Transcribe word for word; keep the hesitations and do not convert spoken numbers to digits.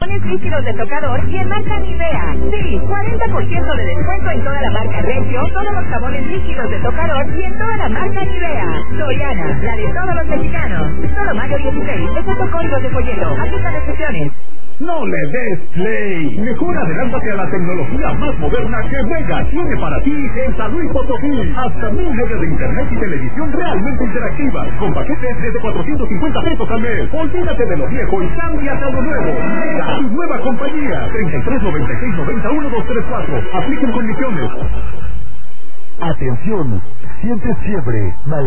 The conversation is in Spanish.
jabones líquidos de tocador y en marca Nivea. Sí, cuarenta por ciento de descuento en toda la marca Regio, todos los jabones líquidos de tocador y en toda la marca Nivea. Soriana, la de todos los mexicanos. Solo mayo dieciséis, excepto códigos de follero. Aplican excepciones. No le des play. Mejor adelántate a la tecnología más moderna que Mega tiene para ti en San Luis Potosí. Hasta mil megas de internet y televisión realmente interactiva. Con paquetes desde cuatrocientos cincuenta pesos al mes. Olvídate de lo viejo y cámbiate a lo nuevo. Mega, tu nueva compañía. treinta y tres noventa y seis noventa uno dos tres cuatro. Apliquen condiciones. Atención. ¿Sientes fiebre, mal